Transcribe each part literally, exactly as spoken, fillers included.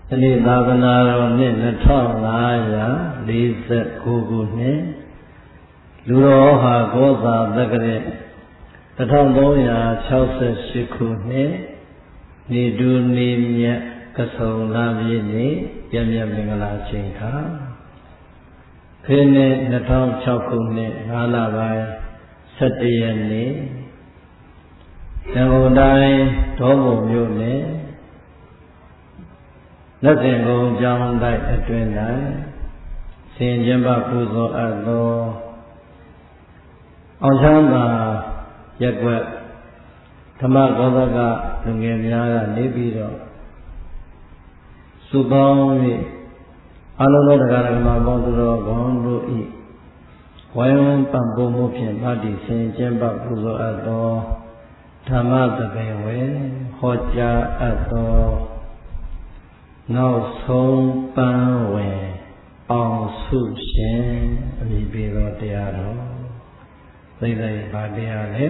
ဒီနေ့သာသနာတော်နှစ်နှစ်ထောင်ငါးရာလေးสิบခုခုနှစ်လူတော်ဟာကောသာသက္ကရာတစ်ထောင်သုံးရာခြောက်ဆယ်ရှစ်ခုနှစ်နေတူနေမြတ်ကဆုံလာပြည့်နေ့ပြည့်မြတ်မင်္ဂလာချိန်ခါခေတ်နှစ်နှစ်ထောင်ခြောက်ခုနှစ်ငါးလပိုင်းဆယ်တရက်နေ့ရန်ကုန်တိုင်းဒေါ်ဘုံမြို့နယ်လက်ဆင့်ကုန်းကျောင်းတိုက်အတွင်း၌ဆင်ကျင်းပပူဇော်အပ်သောအောင်ချမ်းသာရက်ွက်ဓမ္မဂောသကလူငယ်များကနေပြီးတော့စုပေါင်း၍အလုံးစုံတရားဓမ္မပေါင်းသူတော်ကောင်းတို့ဤဝိုင်းဝန်းပံ့ပိုးမှုဖြင့်ဗတ္တိဆင်ကျင်းပပူဇော်အပ်သောဓမ္မသဘင်ဝေဟောကြားအပ်သောနောက်ဆုံးပန်းဝင်အောင်စုရှင်အမည်ပေးသောတရားတော်သိသိဘာတရားလဲ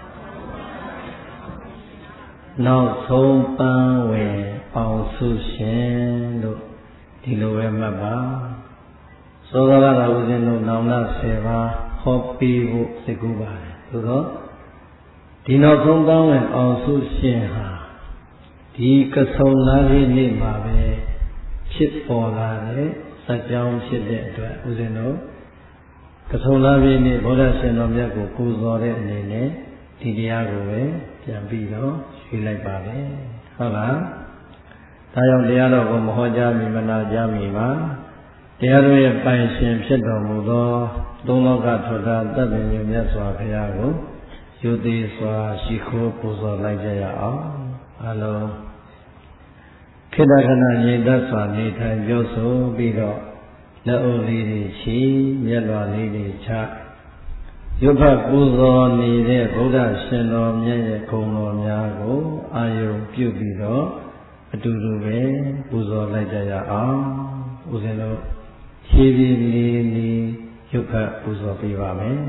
နောက်ဆုံးပန်းဝင်အောင်စုရှင်လို့ဒီလိုပဲမှတ်ပါသောကရာဦးဇင်းတို့နောင်နာဆယ်ပါးဟောပြီးဖို့စိတ်ကူးပါတယ်သို့သောဒီနောက်ဆုံးပန်းဝင်အောင်စုရှင်ဟာဒီကဆုံလာပြီနေ့မှာပဲဖြစ်ပေါ်လာတဲ့စัจ ကြောင်းဖြစ်တဲ့အတွက်ဦးဇင်းတို့ကဆုံလာပြီနေ့ဗုဒ္ဓရှင်တော်မြတ်ကိုပူဇော်တဲ့အနေနဲ့ဒီတရားကိုပဲပြန်ပြီးတော့ရွှေ့လိုက်ပါပဲဟုတ်လားဒါကြောင့်တရားတော်ကိုမဟောကြားမီမနာကြားမီမှာတရားတော်ရဲ့ပိုင်ရှင်ဖြစ်တော်မူသောသုံးလောကထွတ်တာတတ်ပင်မြတ်စွာဘုရားကိုယူသေးစွာရှိခိုးပူဇော်လိုက်ကြရအောင်အလုံးခေတ္တခဏငြိမ်သက်စွာနေထိုင်ပြောဆိုပြီးတော့လက်အုပ်လေးတွေချီမျက်လွှာလေးတွေချရုပ်ဖတ်ပူဇော်နေတဲ့ဗုဒ္ဓရှင်တော်မြတ်ရဲ့ဂုဏ်တော်များကိုအာယုံပြုပြီးတော့အတူတူပဲပူဇော်လိုက်ကြရအောင်ဦးဇင်းတို့ဖြည်းဖြည်းလေးလေးရုပ်ဖတ်ပူဇော်ပေးပါမယ်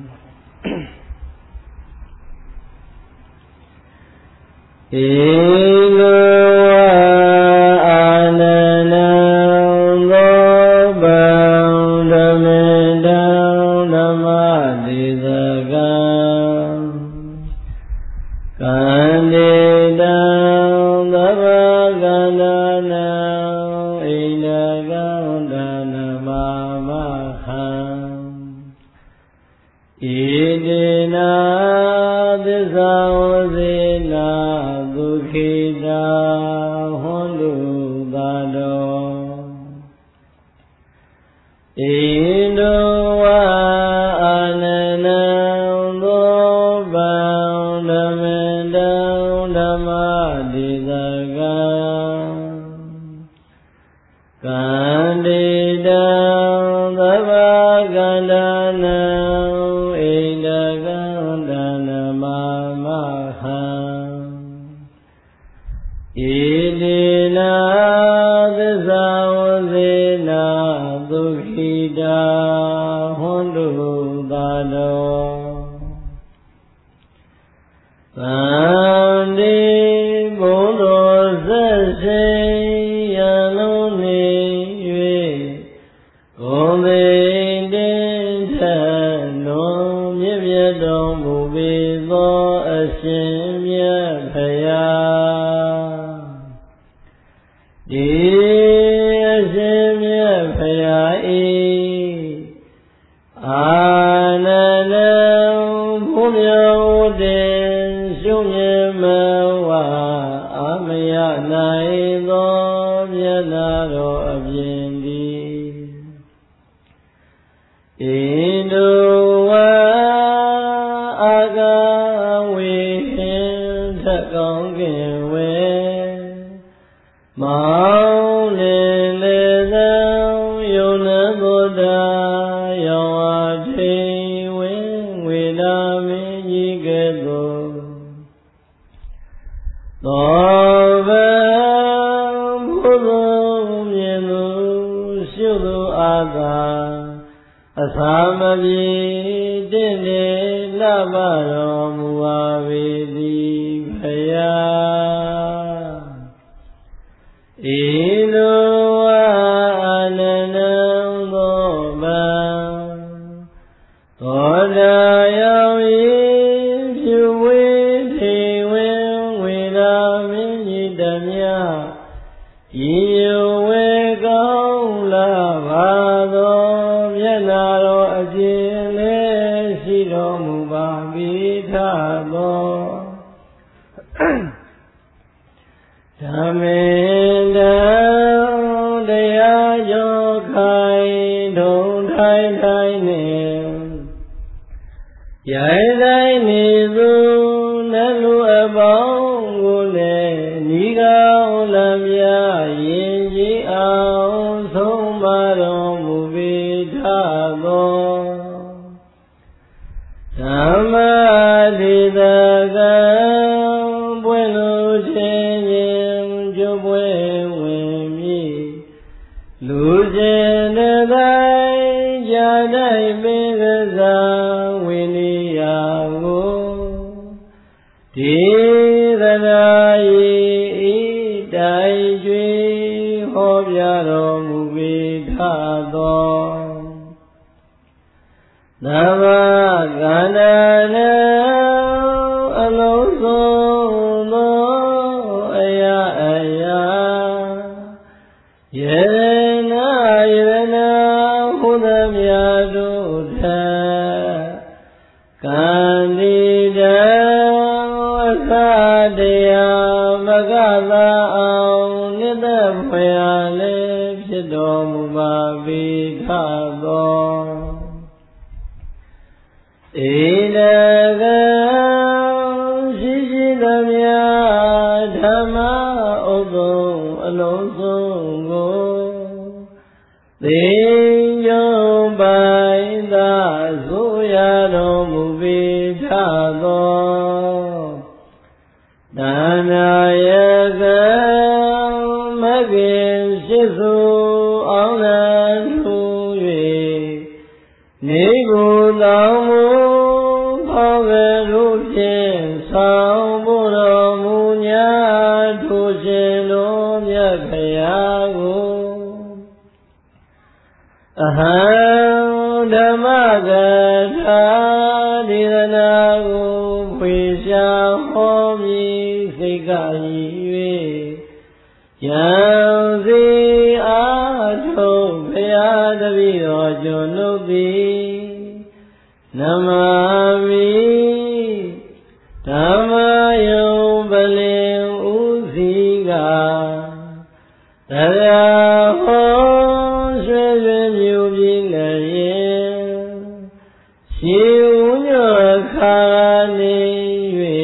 ဧက Ilo ananam gobam Toda yawi Piwi tiwin Wilamin jidamya Iwe kaula Vado Vyanaro ajile Shiro mubabitado Dhaminda Daya yokai Dong thai thai nim Yai thai nizu Nalu abang Gule Niga ulamya Yinji ao Sombaro mubitado Dhamadhidaga Bueno chenye Jobwe wemi Lujene dai Jadai megaza Winiyago Tidanayi Dai jui Hobyaro mubitado Nama ganana Alosono Aya aya Yerena yerena Hudamyadu dha Kandida Asadaya Magada Ao Nida Payale Pido Mubabitado Ilaga Shishidamya Dhamma Odo Alonso Dinyo Baida Zuyado Mubitado Danayaga Magin Shizu Anan Huye Nigu Damu Paverukin Sambura Munya Tushino Myakayago Aham Dhammagata Didanago Pisha Homi Sikayiwe Yanzi Ato Payadavido Jonubi Namami Tamayom Balim Uziga Tadahon Shwezem Yubilayen Shiunyo Kani Yue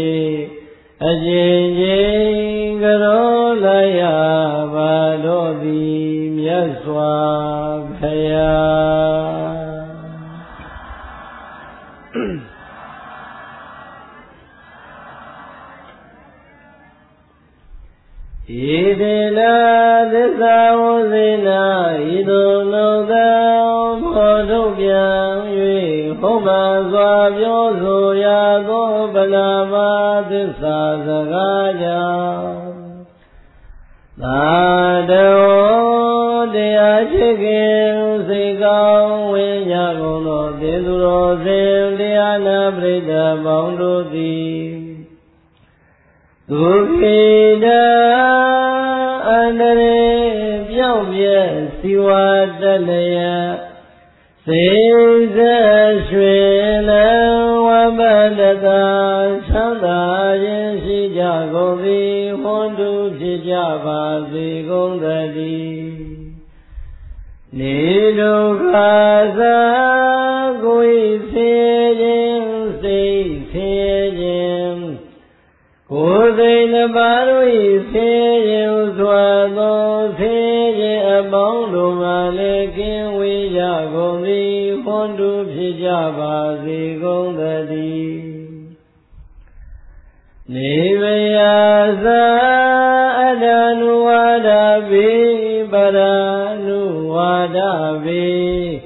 Ajinjin Garolaya Vadodi Myaswa Kaya Idila Disavuzina Idonoga Modubyan Yui Homa Zwabyo Zoyado Balama Disa Zagaya Nadeo Dea Chikin Sikao Winyaguno Diduro Zim Diana Brida Boundodi Dukida Andare Pyaumbye Siwa Dalaya Seiza Shwela Wabadaka Chanda Yin Shija Govi Hondu Chijaba Zigondadi Nidu Kaza Gui Sejin Sei Sejin Kuzina Barui Sejin Swado Sejin Abondo Malekin Wijagondi Hondu Pijaba Zigondadi Nivayaza Adanu Wadabi Baranu Wadabi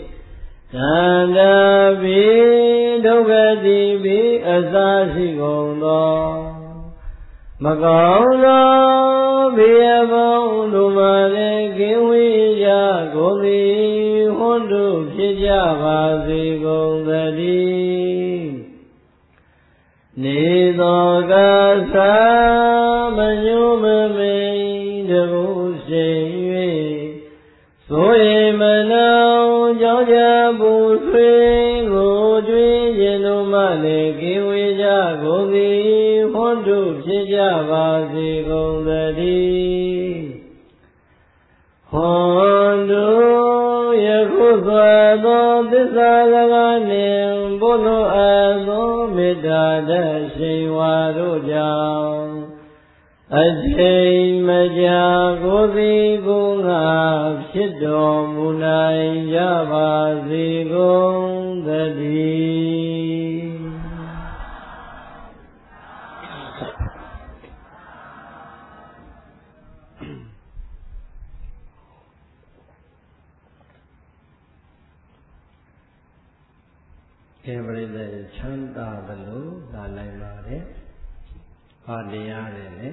Tandabi Dogadi Bi Asashi Gondo Magauno ဘေးအပေါင်းတို့မှလည်းကင်းဝေးကြကုန်သည်ဟွန်းတို့ဖြစ်ကြပါစေကုန်သတည်းနေသောကသာမညုမမိန်တကူရှိ၍ဆိုရင်မနောကြောင့်ကြပူဆွေးကိုကျွေးခြင်းတို့မှလည်းကင်းဝေးကြကုန်သည်ဟွန်းတို့ဖြစ်ကြပါစေကုန်သတည်းဟွန်းတို့ယခုစွာသောသစ္စာစကားနှင့်ဘုလိုအပ်သောမေတ္တာတရှိန်ဝါတို့ကြောင့်အချိန်မကြာကိုယ်စီကိုယ်ငါဖြစ်တော်မူနိုင်ကြပါစေကုန်သတည်းေပရိသေချမ်းသာသလိုလာနိုင်ပါတယ်။ဘာတရားတွေလဲ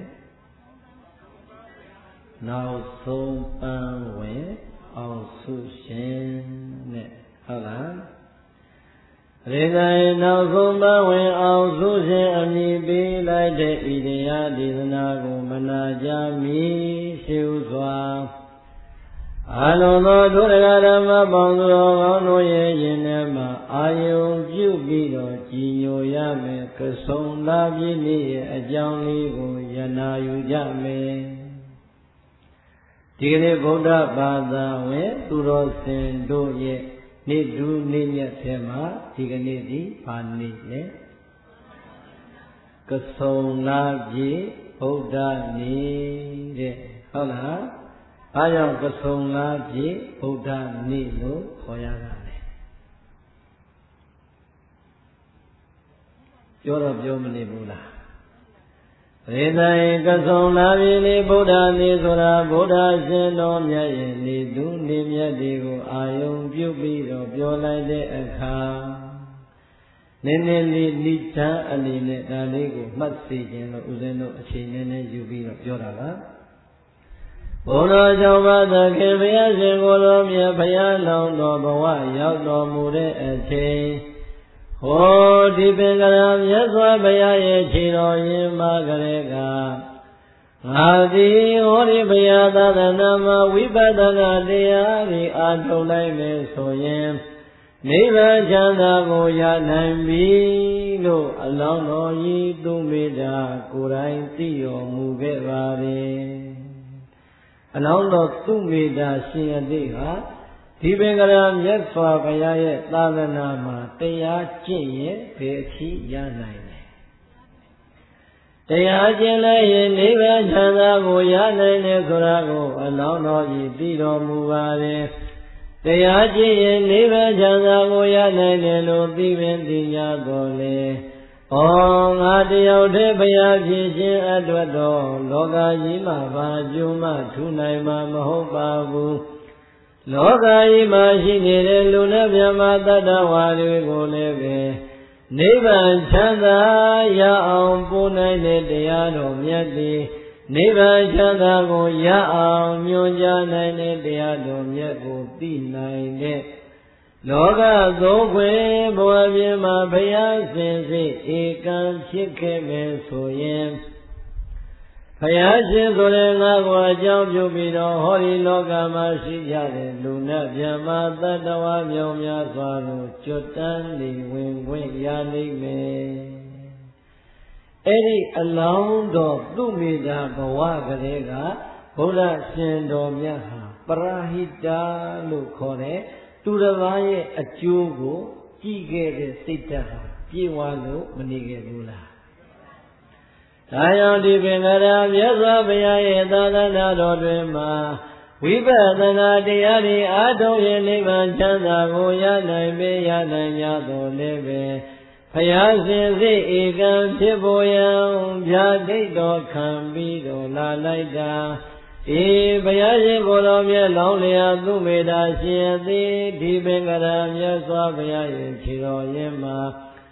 ။နောက်ဆုံးပန်းဝင်အောင်စုရှင်နဲ့ဟုတ်လား။ပရိသေနောက်ဆုံးပန်းဝင်အောင်စုရှင်အမည်ပေးလိုက်တဲ့ဤတရားဒေသနာကိုမနာကြမီရှိဥစွာအလုံးသောဒုရဂဓမ္မပေါင်းသူတော်ကောင်းတို့ရဲ့ရင်ထဲမှာအာယုံပြုပြီးတော့ကြည်ညိုရမယ်ကဆုံလာပြည့်နေ့ရဲ့အကြောင်းလေးကိုယနာယူကြမယ်ဒီကနေ့ဗုဒ္ဓဘာသာဝင်သူတော်စင်တို့ရဲ့နေ့ဒုနေ့မြတ်ထဲမှာဒီကနေ့ဒီဘာနေ့လဲကဆုံလာပြည့်ဗုဒ္ဓနေ့တဲ့ဟုတ်လားအားကြောင့်ကဆုံလာပြည့်ဗုဒ္ဓနေ့လို့ခေါ်ရတာလေပြောတော့ပြောမနေဘူးလားရေတိုင်ကဆုံလာပြည့်နေ့ဗုဒ္ဓနေ့ဆိုတာဗုဒ္ဓရှင်တော်မြတ်ရဲ့နေ့သူနေ့မြတ်တွေကိုအာယုံပြုပြီးတော့ပြောလိုက်တဲ့အခါနည်းနည်းလေးနိဒာအနေနဲ့ဒါလေးကိုမှတ်သိခြင်းလို့ဦးဇင်းတို့အချိန်နည်းနည်းယူပြီးတော့ပြောတာပါဘုရားကြောင့်ပါသခင်ဘုရားရှင်ကိုယ်တော်မြတ်ဘုရားလောင်းတော်ဘဝရောက်တော်မူတဲ့အချိန်ဟောဒီပင်ကရာမြတ်စွာဘုရားရဲ့ခြေတော်ရင်မှာကလေးကငါသည်ဟောဒီဘုရားသာသနာမှာဝိပဿနာတရားတွေအားထုတ်လိုက်မယ်ဆိုရင်နိဗ္ဗာန်ချမ်းသာကိုရနိုင်ပြီလို့အလောင်းတော်ကြီးသူမေတ္တာကိုယ်တိုင်သိတော်မူခဲ့ပါလေအလောင်းတော်သူမေတ္တာရှင်အတိဟာဒီပင်ကရာမြတ်စွာဘုရားရဲ့သာသနာမှာတရားကျင့်ရင်ဘယ်အထိရနိုင်လဲတရားကျင့်လိုက်ရင်နိဗ္ဗာန်ချမ်းသာကိုရနိုင်တယ်ဆိုတာကိုအလောင်းတော်ကြီးသိတော်မူပါတယ်တရားကျင့်ရင်နိဗ္ဗာန်ချမ်းသာကိုရနိုင်တယ်လို့သိပင်သိကြတော်လေဩငါတယောက်တည်းဘုရားဖြစ်ခြင်းအတွက်တော့လောကကြီးမှာဘာကျိုးမှထူနိုင်မှာမဟုတ်ပါဘူးလောကကြီးမှာရှိနေတဲ့လူနဲ့မြတ်တတ္တဝါတွေကိုလည်းပဲနိဗ္ဗာန်ချမ်းသာရအောင်ပို့နိုင်တဲ့တရားတော်မြတ်သည်နိဗ္ဗာန်ချမ်းသာကိုရအောင်ညွှန်ကြားနိုင်တဲ့တရားတော်မြတ်ကိုသိနိုင်တဲ့လောကသုံးခွေဘဝပြင်းမှာဘုရားရှင်စိတ်ဧကံဖြစ်ခဲ့မယ်ဆိုရင်ဘုရားရှင်ဆိုတဲ့ငါကိုအကြောင်းပြုပြီးတော့ဟောဒီလောကမှာရှိကြတဲ့လူနဲ့မြတ်မာတတ္တဝါမြောင်များစွာကိုကျွတ်တန်းနေဝင်ခွင့်ရနိုင်မယ်အဲ့ဒီအလောင်းတော်သူမေတ္တာဘဝကလေးကဘုရားရှင်တော်မြတ်ဟာပရာဟိတလို့ခေါ်တဲ့သူတစ်ပါးရဲ့အကျိုးကိုကြည့်ခဲ့တဲ့စိတ်ဓာတ်ဟာပြေဝလို့မနေခဲ့ဘူးလားဒါကြောင့်ဒီပင်ကရာမြတ်စွာဘုရားရဲ့သာသနာတော်တွင်မှာဝိပဿနာတရားတွေအားထုတ်ရင်နိဗ္ဗာန်ချမ်းသာကိုရနိုင်ပေရနိုင်ကြတော်လည်းပဲဘုရားရှင်စိတ်ဧကံဖြစ်ပေါ်ရန်ဗျာဒိတ်တော်ခံပြီးတော့လာလိုက်တာအေးဘုရားရှင်ကိုယ်တော်မြတ်လောင်းလျာသူမေတ္တာရှင်သည်ဒီပင်ကရာမြတ်စွာဘုရားရဲ့ခြေတော်ရင်မှာဘ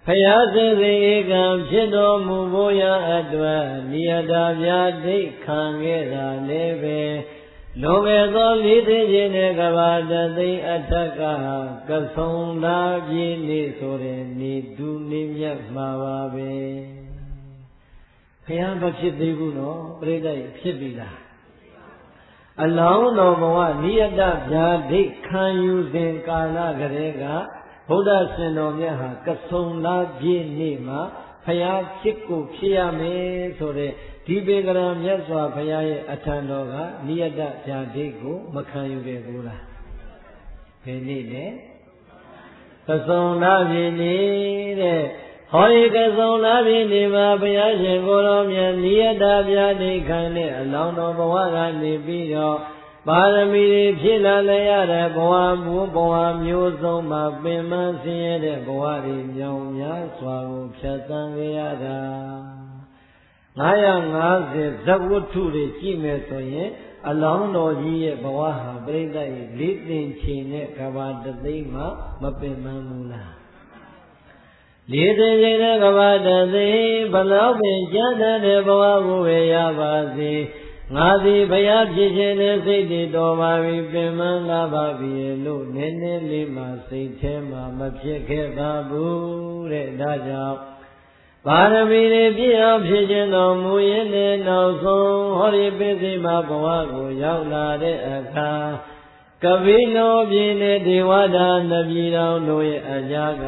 ဖယားစေစေဧကံဖြစ်တော်မူဖို့ရအတွက်နိယတာဗျာဒိဋ္ဌံခဲ့တာလည်းပဲလွန်ခဲ့သောလေးသိန်းခြင်းနဲ့ကဘာတသိန်းအထက်ကကဆုံလာပြည့်နေဆိုတဲ့နေသူနေမြတ်မှာပါပဲဖယားမဖြစ်သေးဘူးနော်ပြိဿကြီးဖြစ်ပြီလားအလောင်းတော်ဘဝနိယတဗျာဒိဋ္ဌခံယူစဉ်ကာလကလေးကဘုရားရှင်တော်မြတ်ဟာကဆုံလာပြည့်နေ့မှာဖယားဖြစ်ကိုဖြစ်ရမယ်ဆိုတဲ့ဒီပေကရမြတ်စွာဘုရားရဲ့အထံတော်ကနိယတဗျာဒိဋ္ဌကိုမခံယူခဲ့ဘူးလားဘယ်နေ့လဲကဆုံလာပြည့်နေ့တဲ့ဟောဒီကဆုံလာပြည့်နေ့မှာဘုရားရှင်ကိုယ်တော်မြတ်နိယတဗျာဒိဋ္ဌခံနဲ့အလောင်းတော်ဘဝကနေပြီးတော့ပါရမီတွေဖြစ်လာလည်းရတဲ့ဘဝမျိုးဘဝမျိုးစုံမှာပင်မဆင်းရဲတဲ့ဘဝတွေမြောင်များစွာကိုဖြတ်သန်းခဲ့ရတာငါးရာငါးဆယ်ဇဝတ္ထုတွေကြည့်မယ်ဆိုရင်အလောင်းတော်ကြီးရဲ့ဘဝဟာပြိဿရဲ့လေးသိင်ချိန်နဲ့ကဘာတသိန်းမှမပင်မဘူးလားလေးသိင်ချိန်နဲ့ကဘာတသိန်းဘလောက်ပင်ကျမ်းတဲ့ဘဝကိုပဲရပါစေငါသည်ဘုရားဖြစ်ခြင်းနဲ့စိတ်တည်တော်ပါပြီပင်မလာပါပြီလို့နည်းနည်းလေးမှစိတ်ထဲမှာမဖြစ်ခဲ့ပါဘူးတဲ့ဒါကြောင့်ပါရမီတွေပြည့်အောင်ဖြစ်ခြင်းတော်မူရင်းနဲ့နောက်ဆုံးဟောဒီပိစိမဘဝကိုရောက်လာတဲ့အခါကပိနောပြည်နဲ့ဒေဝတာနပြည်တော်တို့ရဲ့အကြက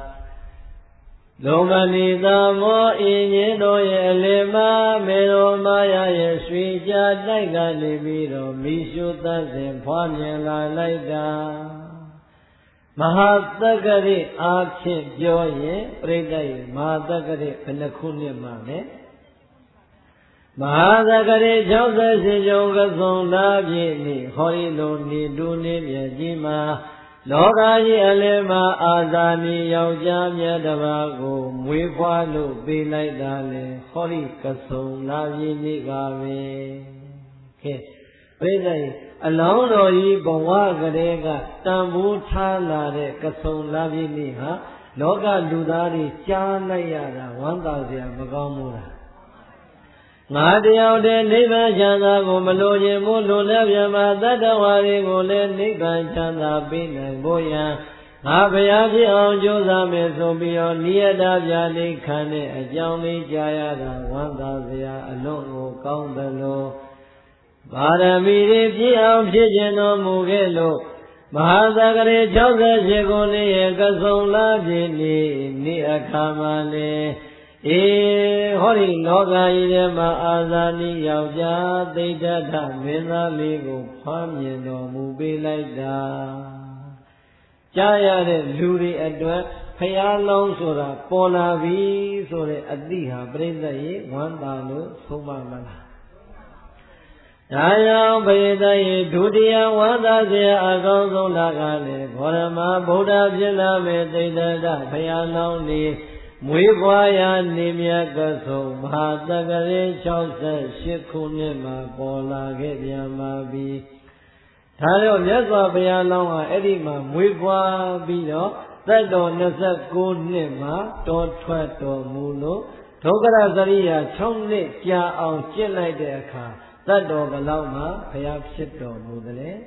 လုံးမနီသာမောအင်းကြီးတို့ရဲ့အလေမမေတော်မာယာရဲ့ရွှေကြတိုက်ကနေပြီးတော့မိရှုသတ်စဉ်ဖွားမြင်လာလိုက်တာမဟာတက္ကရိအားဖြင့်ပြောရင်ပြိဋ္ဌိမဟာတက္ကရိဘယ်နှခုနှစ်မှလဲမဟာတက္ကရိ၆၈ကျော်ကဆုံလာပြည့်နေ့ဟောဒီလိုနေတူနေမြတ်ကြီးမှာလောကကြီးအလယ်မှာအာဇာနည်ယောက်ျားမြတ်တစ်ပါးကိုမွေးဖွားလို့ပေးလိုက်တာလေဟောဒီကဆုံလာပြည့်နေ့ပါပဲကဲပြိဿကြီးအလောင်းတော်ကြီးဘဝကလေးကတန်ဖိုးထားလာတဲ့ကဆုံလာပြည့်နေ့ဟာလောကလူသားတွေကြားလိုက်ရတာဝမ်းသာစရာမကောင်းဘူးလားငါတယောက်တည်းနိဗ္ဗာန်ချမ်းသာကိုမလိုချင်ဘူးလိုလည်းပြမှာတတ္တဝါတွေကိုလည်းနိဗ္ဗာန်ချမ်းသာပေးနိုင်ဖို့ရန်ငါဘုရားဖြစ်အောင်ကြိုးစားမယ်ဆိုပြီးတော့နိယတာဗျာဒိဋ္ဌခံတဲ့အကြောင်းလေးကြားရတာဝမ်းသာစရာအလွန်ကိုကောင်းတယ်လို့ပါရမီတွေပြည့်အောင်ဖြစ်ခြင်းတော်မူခဲ့လို့မဟာသက္ကရေ၆၈ခုနှစ်ရဲ့ကဆုံလာပြည့်နေ့နေ့အခါမှာလေအေဟောဒီလောကကြီးထဲမှာအာဇာနည်ယောက်ျားသိဒ္ဓထမင်းသားလေးကိုဖွားမြင်တော်မူပေးလိုက်တာကြားရတဲ့လူတွေအတွက်ဖယားလောင်းဆိုတာပေါ်လာပြီဆိုတဲ့အသည့်ဟာပြိဿရေဝမ်းသာလို့ဆုံးမမလားဒါကြောင့်ပရိသတ်ရေဒုတိယဝါသစရာအကောင်းဆုံးတာကလည်းဘောရမဗုဒ္ဓဖြစ်လာမဲ့သိဒ္ဓထဘုရားလောင်းနေမွေးဖွားရာနေမြတ်ကဆုံမဟာတက္ကရေ၆၈ခုနှစ်မှာပေါ်လာခဲ့ပြန်ပါပြီဒါတော့မြတ်စွာဘုရားလောင်းဟာအဲ့ဒီမှာမွေးဖွားပြီးတော့သက်တော်၂၉နှစ်မှာတောထွက်တော်မူလို့ဒုက္ခရစရိယာ၆နှစ်ကြာအောင်ကျင့်လိုက်တဲ့အခါသတ္တော်ဘလောက်မှဘုရားဖြစ်တော်မူတယ်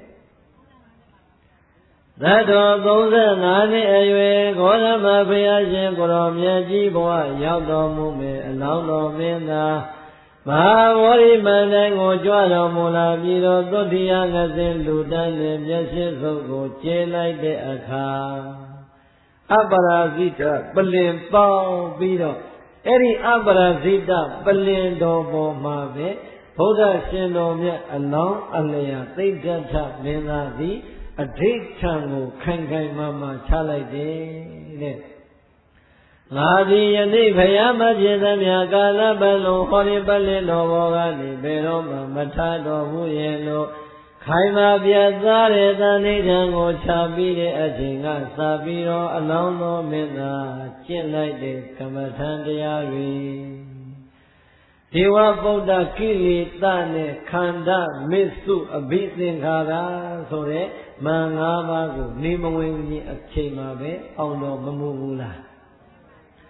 သတ္တော်သုံးဆယ်ငါးနှစ်အရွယ်ဂေါရမဘုရားရှင်ကိုရောမြတ်ကြီးဘဝရောက်တော်မူမယ်အလောင်းတော်မင်းသာမဟာဝရိမန္တန်ကိုကြွတော်မူလာပြီးတော့သုတ္တိယငစင်လူတန်းနဲ့မျက်စိစုပ်ကိုကျဲလိုက်တဲ့အခါအပရာဇိတပလင်ပေါင်းပြီးတော့အဲ့ဒီအပရာဇိတပလင်တော်ပေါ်မှာပဲဘုရားရှင်တော်မြတ်အလောင်းအလျာသိဒ္ဓထမင်းသားသည်အဋိဋ္ဌံကိုခိုင်ခိုင်မာမာချလိုက်တယ်တဲ့ငါသည်ယနေ့ဘုရားမဖြစ်သမျှကာလပတ်လုံးဟောဒီပလင်တော်ဘောကနေဘယ်တော့မှမထတော်ဘူးရဲ့လို့ခိုင်မာပြတ်သားတဲ့သန္တိဋ္ဌံကိုချပြီးတဲ့အချိန်ကစပြီးတော့အလောင်းတော်မင်းသားကျင့်လိုက်တဲ့ကမ္မထံတရားတွေဒေဝဗုဒ္ဓကိလေသာနဲ့ခန္ဓာမစ္စုအဘိသင်္ခါရဆိုတဲ့မန်၅ပါးကိုနေမဝင်ခြင်းအချိန်မှာပဲအောင်တော်မမူဘူးလား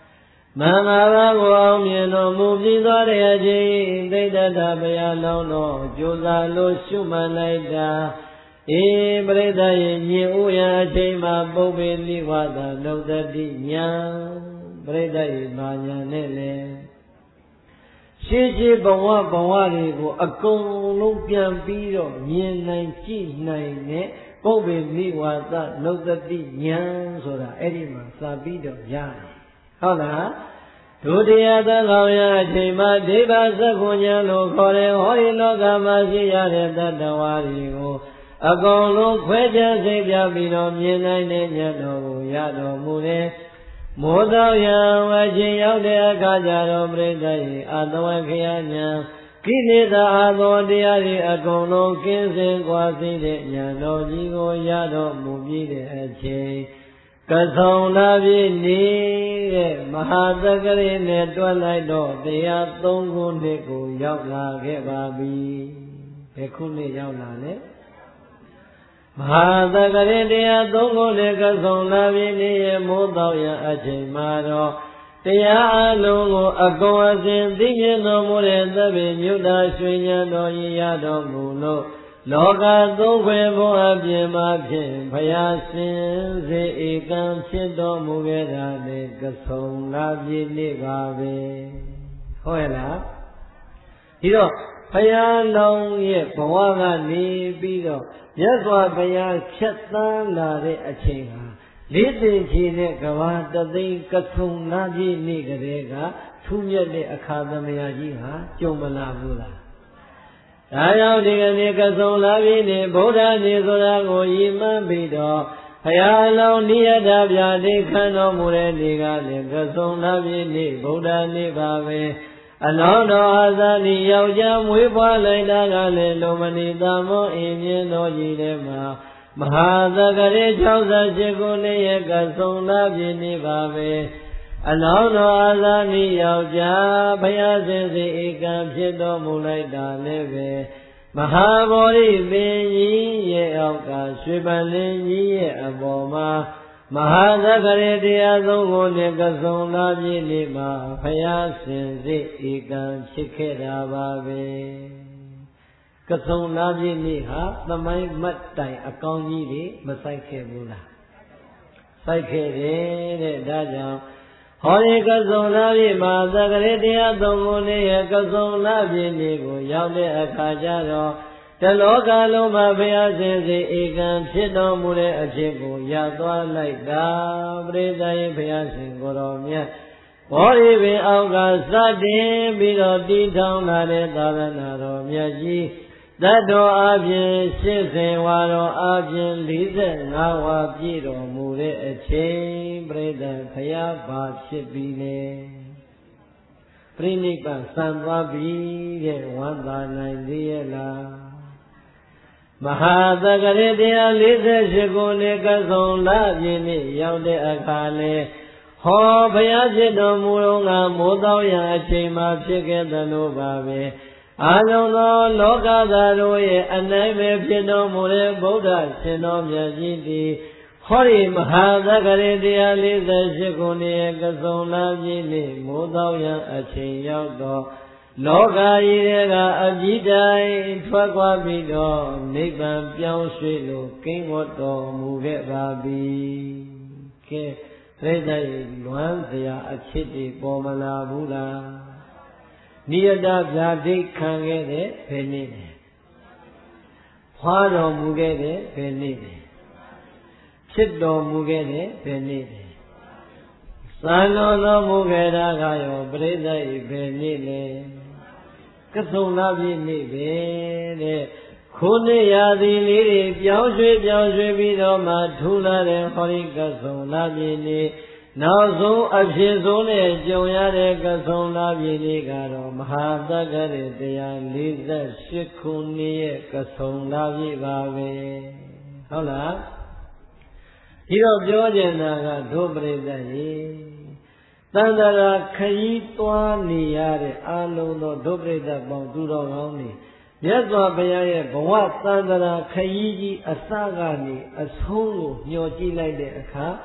မင်္ဂလာကိုအောင်မြင်တော်မူပြီးသောတဲ့အချိန်သိတ္တတာဘုရားလောင်းတော်ကြိုးစားလို့ရှုမှတ်လိုက်တာအေးပရိသတ်ရဲ့ညင်ဥယအချိန်မှာပုပ္ပေနိဝါဒနှုတ်တတိညာပရိသတ်ရဲ့မာညာနဲ့လေရှင်းရှင်းဘဝဘဝတွေကိုအကုန်လုံးပြန်ပြီးတော့မြင်နိုင်ကြည့်နိုင်တဲ့ပုပ္ပေနိဝါဒနှုတ်တတိညာဆိုတာအဲ့ဒီမှာစပြီးတော့ရတယ်ဟုတ်လားဒုတိယသက္ကောင်ရအချိန်မှာဒိဗ္ဗစက္ခုညာလို့ခေါ်တဲ့ဟောဒီလောကမှာရှိရတဲ့တတ္တဝါတွေကိုအကုန်လုံးခွဲခြားစိတ်ပြပြီးတော့မြင်နိုင်တဲ့ဉာဏ်တော်ကိုရတော်မူတယ်မိုးသောရံဝချင်းရောက်တဲ့အခါကျတော့ပြိဿရဲ့အာတဝခယညာကိလေသာအာသောတရားတွေအကုန်လုံးကင်းစင်ကွာစေတဲ့ဉာဏ်တော်ကြီးကိုရတော်မူပြီးတဲ့အချိန်ကဆုံလာပြီနေတဲ့မဟာသက္ကရေနဲ့တွက်လိုက်တော့တရားသုံးခုနှစ်ကိုရောက်လာခဲ့ပါပြီဘယ်ခုနှစ်ရောက်လာလဲမဟာသက္ကရေတရားသုံးခုနှစ်ကဆုံလာပြီနေရမိုးတော့ရအချိန်မှာတော့တရားအလုံးကိုအကုန်အစင်သိမြင်တော်မူတဲ့သဗ္ဗညုတရွှေဉာဏ်တော်ရည်ရတော်မူလို့လောကသုံးခွေဘုံအပြင်မှာဖြင့်ဘုရားရှင်စေဧကံဖြစ်တော်မူခဲ့တာလေကဆုံလာပြည့်နေပါပဲဟုတ်ရဲ့လားဒီတော့ဘုရားလောင်းရဲ့ဘဝကနေပြီးတော့မြတ်စွာဘုရားဖြတ်သန်းလာတဲ့အချိန်ဟာလေးသိင်ချီတဲ့ကဘာတသိန်းကဆုံလာပြည့်နေကြတဲ့ကထူးမြတ်တဲ့အခါသမယကြီးဟာကြုံမလာဘူးလားဒါကြောင့်ဒီကနေ့ကဆုံလာပြီနေဗုဒ္ဓနေဆိုတာကိုရည်မှန်းပြီးတော့ဘုရားအလောင်းနိယတဗျာတိခံတော်မူတဲ့နေ့ကလည်းကဆုံလာပြီနေဗုဒ္ဓနေပါပဲအလောင်းတော်အာဇာတိယောက်ျားမွေးဖွားလိုက်တာကလည်းလုံမဏိတမောအင်းမြင်တော်ကြီးထဲမှာမဟာသက္ကရေ၆၈ခုနှစ်ရဲ့ကဆုံလာပြီနေပါပဲအလောင်းတော်အာဇာတိယောက်ျားဘုရားရှင်စေဧကံဖြစ်တော်မူလိုက်တာလည်းပဲမဟာဗောဓိပင်ကြီးရဲ့အောက်ကရွှေပလင်းကြီးရဲ့အပေါ်မှာမဟာသက္ကရေတရားသုံးခုနဲ့ကဆုံလာပြည့်နေမှာဘုရားရှင်စေဧကံဖြစ်ခဲ့တာပါပဲကဆုံလာပြည့်နေဟာသမိုင်းမတ်တိုင်အကောင်းကြီးတွေမဆိုင်ခဲ့ဘူးလားဆိုင်ခဲ့တယ်တဲ့ဒါကြောင့်ဟောဒီကဆုံလာပြည့်မှာသက္ကရေတရားသုံးခုနဲ့ရဲ့ကဆုံလာပြည့်နေကိုရောက်တဲ့အခါကျတော့တလောကလုံးမှာဘုရားရှင်စေဧကံဖြစ်တော်မူတဲ့အဖြစ်ကိုရသွားလိုက်တာပရိသတ်ရဲ့ဘုရားရှင်ကိုယ်တော်မြတ်ဘောဓိပင်အောက်ကစတင်ပြီးတော့တည်ထောင်လာတဲ့သာသနာတော်မြတ်ကြီးတတ်တော်အပြင်ရှစ်ဆယ်ဝါတော်အပြင်လေးဆယ်ငါးဝါပြည့်တော်မူတဲ့အချိန်ပရိသတ်ဘုရားဘာဖြစ်ပြီးလဲပြိဋိဘဆံသွားပြီတဲ့ဝမ်းသာနိုင်သေးရဲ့လားမဟာသက္ကရေတရား၄၈ခုနှစ်ကဆုံလာပြည့်နေ့ရောက်တဲ့အခါလဲဟောဘုရားဖြစ်တော်မူတော့ကမိုးတောင်းရအချိန်မှာဖြစ်ခဲ့သလိုပါပဲအာလုံးသောလောကသားတို့ရဲ့အနိုင်ပဲဖြစ်တော်မူတဲ့ဗုဒ္ဓရှင်တော်မြတ်ကြီးသည်ဟောဒီမဟာသက္ကရေတရား၄၈ခုနှစ်ကဆုံလာပြည့်နေ့မိုးတောင်းရအချိန်ရောက်တော့လောကကြီးတွေကအကြည့်တိုင်းထွက်ခွာပြီးတော့နိဗ္ဗာန်ပြောင်းရွှေ့လို့ကိန်းဝတ်တော်မူခဲ့ပါပြီ။ကဲပြိဿရဲ့လွမ်းစရာအဖြစ်တွေပေါ်မလာဘူးလား။နိယတဗျာဒိတ်ခံခဲ့တဲ့ဘယ်နေ့လဲ။ဖွာတော်မူခဲ့တဲ့ဘယ်နေ့လဲ။ဖြစ်တော်မူခဲ့တဲ့ဘယ်နေ့လဲ။သံတော်တော်မူခဲ့တာကရောပြိဿရဲ့ဘယ်နေ့လဲ။ကဆုံလာပြည့်နေ့ပဲတဲ့ခုနှစ်ရာသီလေးတွေပြောင်းရွှေ့ပြောင်းရွှေ့ပြီးတော့မှထူလာတဲ့ဟောဒီကဆုံလာပြည့်နေ့နောက်ဆုံးအဖြစ်ဆုံးနဲ့ကြုံရတဲ့ကဆုံလာပြည့်နေ့ကတော့မဟာသက္ကရေတရား၄၈ခုနှစ်ရဲ့ကဆုံလာပြည့်ပါပဲဟုတ်လားဒီတော့ပြောချင်တာကဒုပရိသတ်ကြီးတန်တရာခရီးသွားနေရတဲ့အာလုံးသောဒုပရိသတ်ပေါင်းသူတော်ကောင်းတွေမြတ်စွာဘုရားရဲ့ဘဝတန်တရာခရီးကြီးအစကနေအဆုံးကိုညှော်ကြည့်လိုက်တဲ့အခါ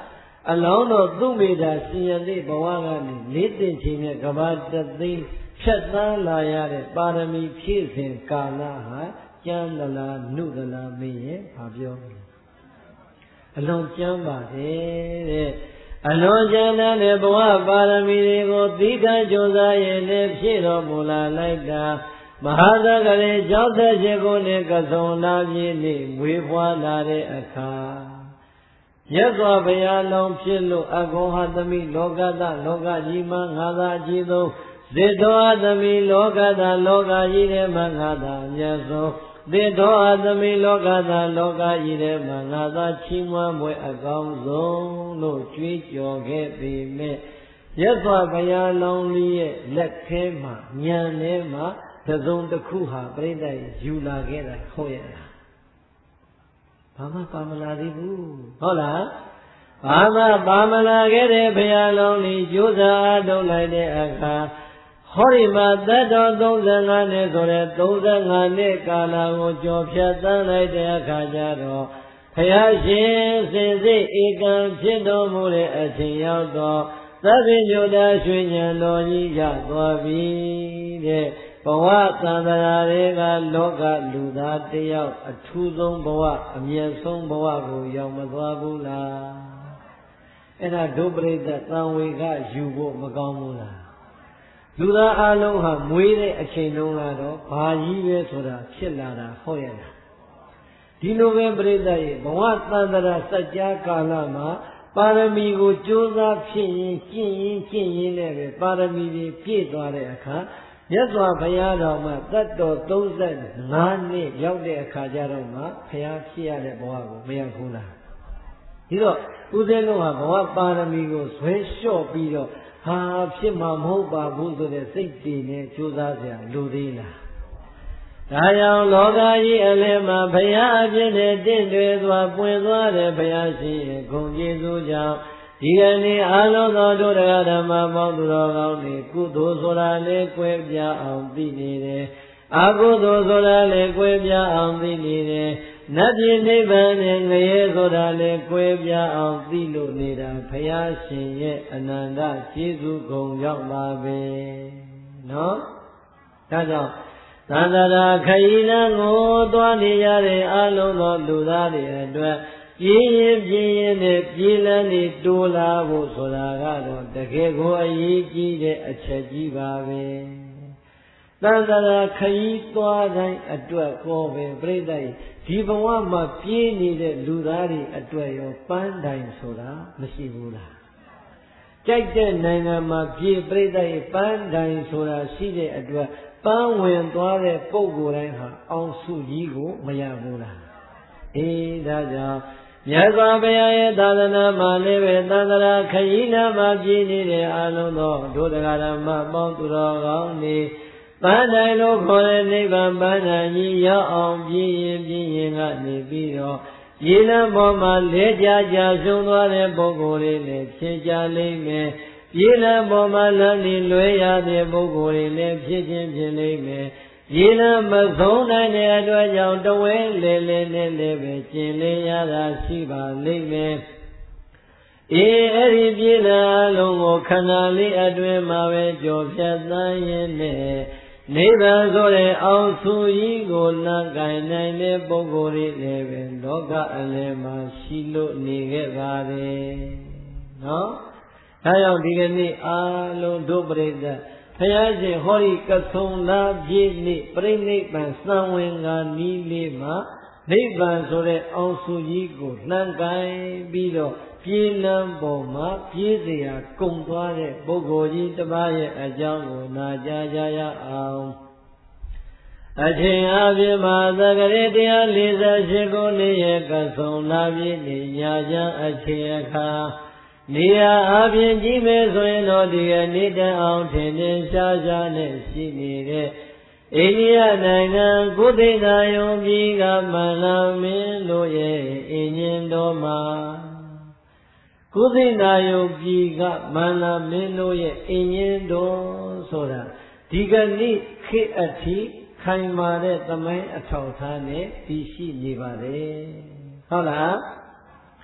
အလောင်းတော်သူ့မိတာရှင်ရသေးဘဝကနေလေးတင်ချင်းနဲ့ကဘာတသိန်းဖြတ်သန်းလာရတဲ့ပါရမီဖြည့်စဉ်ကာလဟာကျမ်းသလားနုသလားမင်းရဲ့ဘာပြောမလဲအလွန်ကျမ်းပါတယ်တဲ့အလွန်ကျမ်းတဲ့ဘဝပါရမီတွေကိုသီးခံကြိုးစားရင်လည်းဖြည့်တော်မူလာလိုက်တာမဟာသဂရေကြောင့်သက်ရှိကိုနဲ့ကဆုံလာပြည့်နေမွေးဖွားလာတဲ့အခါမြတ်စွာဘုရားလုံးဖြစ်လို့အကောဟသမိလောကသလောကကြီးမှာငါသာအကြီးဆုံးဇေတောအသမိလောကသလောကကြီးထဲမှာငါသာအမြတ်ဆုံးဇေတောအသမိလောကသလောကကြီးထဲမှာငါသာချီးမွမ်းပွဲအကောင်းဆုံးလို့ကြွေးကြော်ခဲ့ပေမဲ့မြတ်စွာဘုရားလုံးကြီးရဲ့လက်ထဲမှာဉာဏ်ထဲမှာတစ်စုံတစ်ခုဟာပြိဋ္ဌာန်ယူလာခဲ့တာဟုတ်ရဲ့လားဘာမှပါမလာသေးဘူးဟုတ်လားဘာမှပါမလာခဲ့တဲ့ဘုရားလုံးကြီးကြိုးစားအားထုတ်လိုက်တဲ့အခါဟောဒီမှာသတ္တောသုံးဆယ်ငါးနှစ်ဆိုတဲ့သုံးဆယ်ငါးနှစ်ကာလကိုကျော်ဖြတ်သန်းလိုက်တဲ့အခါကျတော့ဘုရားရှင်စင်စစ်ဧကံဖြစ်တော်မူတဲ့အချိန်ရောက်တော့သဗ္ဗညုတရွှေဉာဏ်တော်ကြီးရသွားပြီတဲ့ဘဝသံဃာတွေကလောကလူသားတယောက်အထူးဆုံးဘဝအမြတ်ဆုံးဘဝကိုရောက်မသွားဘူးလားအဲ့ဒါဒုပရိသသံဝေကယူဖို့မကောင်းဘူးလားလူသားအလုံးဟာမွေးတဲ့အချိန်တုန်းကတော့ဘာကြီးပဲဆိုတာဖြစ်လာတာဟုတ်ရဲ့လားဒီလိုပဲပရိသတ်ရဲ့ဘဝသံဃာစัจ जा ကာလမှာပါရမီကိုကြိုးစားဖြစ်ရင်ကျင့်ရင်ကျင့်ရင်လည်းပဲပါရမီတွေပြည့်သွားတဲ့အခါမြတ်စွာဘုရားတော်မှာတတ်တော်သုံးဆယ်ငါးနှစ်ရောက်တဲ့အခါကျတော့မှဘုရားဖြစ်ရတဲ့ဘဝကိုမရောက်ဘူးလားဒီတော့ဦးဇင်းတို့ဟာဘဝပါရမီကိုဇွဲလျှော့ပြီးတော့ဟာဖြစ်မှာမဟုတ်ပါဘူးဆိုတဲ့စိတ်တည်နဲ့ကြိုးစားကြလိုသေးလားဒါကြောင့်လောကကြီးအလယ်မှာဘုရားအဖြစ်နဲ့တင့်တယ်စွာပွင့်သွားတဲ့ဘုရားရှင်ရဲ့ဂုဏ်ကျေးဇူးကြောင့်ဒီကနေ့အာလုံးသောတို့တရားဓမ္မပေါင်းသူတော်ကောင်းတွေကုသိုလ်ဆိုတာလေးကွဲပြားအောင်သိနေတယ်အကုသိုလ်ဆိုတာလေးကွဲပြားအောင်သိနေတယ်နတ်ပြည်နိဗ္ဗာန်နဲ့ငရဲဆိုတာလေးကွဲပြားအောင်သိလို့နေတာဘုရားရှင်ရဲ့အနန္တကျေးဇူးဂုဏ်ကြောင့်ပါပဲနော်ဒါကြောင့်သန္တရာခရီးလမ်းကိုသွားနေရတဲ့အလုံးသောလူသားတွေအတွက်ပြင်းရင်ပြင်းရင်နဲ့ပြေးလန်းနေတိုးလာဖို့ဆိုတာကတော့တကယ်ကိုအရေးကြီးတဲ့အချက်ကြီးပါပဲသန္တရာခရီးသွားတိုင်းအတွက်ပေါ်ပဲပြိဋ္ဌာန်ဒီဘဝမှာပြေးနေတဲ့လူသားတွေအတွက်ရောပန်းတိုင်ဆိုတာမရှိဘူးလားကြိုက်တဲ့နိုင်ငံမှာပြေးပြိဋ္ဌာန်ပန်းတိုင်ဆိုတာရှိတဲ့အတွက်ပန်းဝင်သွားတဲ့ပုဂ္ဂိုလ်တိုင်းဟာအောင်စုကြီးကိုမရဘူးလားအေးဒါကြောင့်မြတ်စွာဘုရားရဲ့သာသနာမှာလည်းပဲသန္တရာခရီးနာမှာပြည့်နေတဲ့အာလုံးသောဒုဒဂရမပေါင်းသူတော်ကောင်းတွေပန်းတိုင်လို့ခေါ်တဲ့နိဗ္ဗာန်ပန်းတိုင်ကြီးရောက်အောင်ပြည့်ရင်ပြည့်ရင်ကနေပြီးတော့ရေလမ်းပေါ်မှာလဲကြကြဆုံးသွားတဲ့ပုဂ္ဂိုလ်တွေလည်းဖြစ်ကြလိမ့်မယ်ရေလမ်းပေါ်မှာလမ်းနေလွဲရတဲ့ပုဂ္ဂိုလ်တွေလည်းဖြစ်ခြင်းဖြစ်လိမ့်မယ်ရေလမ်းမဆုံးနိုင်တဲ့အတွက်ကြောင့်တဝဲလေလေနဲ့လည်းပဲကျင်လေရတာရှိပါလိမ့်မယ်အေးအဲ့ဒီပြေလမ်းလုံးကိုခန္ဓာလေးအတွင်းမှာပဲကြော်ဖြတ်သန်းရင်းနဲ့နိဗ္ဗာန်ဆိုတဲ့အောင်စုကြီးကိုလမ်းကင်နိုင်တဲ့ပုဂ္ဂိုလ်တွေလည်းပဲလောကအလယ်မှာရှိလို့နေခဲ့ပါတယ်နော်ဒါကြောင့်ဒီကနေ့အားလုံးဒုပရိသတ်ဘုရားရှင်ဟောဒီကဆုံလာပြည့်နေ့ပြိဋိဘံသံဝင်္ဂါနီးလေးမှာနိဗ္ဗာန်ဆိုတဲ့အောင်စုကြီးကိုလှမ်းကိုင်ပြီးတော့ပြေးလမ်းပေါ်မှာပြေးเสียကုန်သွားတဲ့ပုဂ္ဂိုလ်ကြီးတစ်ပါးရဲ့အကြောင်းကိုနာကြားကြရအောင်အချိန်အပြည့်မှာသက္ကရေတရား၄၈ခုနှစ်ရဲ့ကဆုံလာပြည့်နေ့ညချမ်းအချိန်အခါနေရာအပြင်ကြီးမယ်ဆိုရင်တော့ဒီကနေ့တန်အောင်ထင်ထင်ရှားရှားနဲ့ရှိနေတဲ့အိန္ဒိယနိုင်ငံကုသိဏယုံပြည်ကမန္လာမင်းတို့ရဲ့အင်ဂျင်တော်မှာကုသိဏယုံပြည်ကမန္လာမင်းတို့ရဲ့အင်ဂျင်တော်ဆိုတာဒီကနေ့ခေတ်အထိခိုင်မာတဲ့သမိုင်းအထောက်ထားနဲ့တည်ရှိနေပါတယ်ဟုတ်လား